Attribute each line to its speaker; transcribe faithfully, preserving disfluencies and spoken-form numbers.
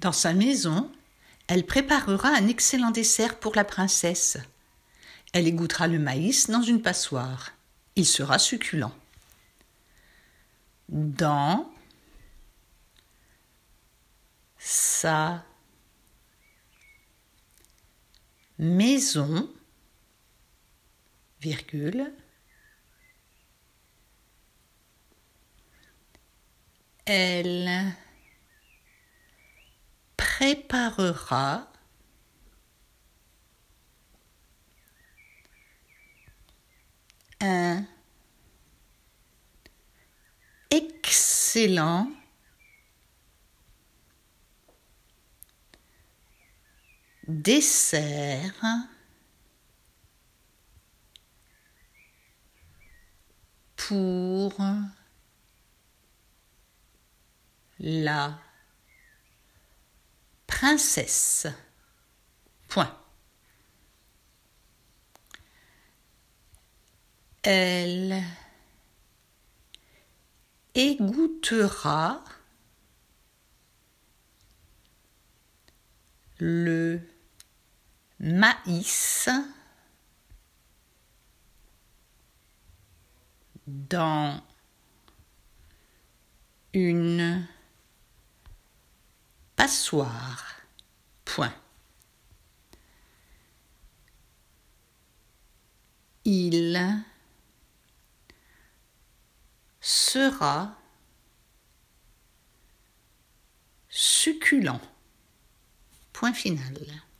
Speaker 1: Dans sa maison, elle préparera un excellent dessert pour la princesse. Elle égouttera le maïs dans une passoire. Il sera succulent. Dans sa maison, virgule, elle préparera un excellent dessert pour la princesse. Point. Elle égouttera le maïs dans une passoire. Point. Il sera succulent. Point final.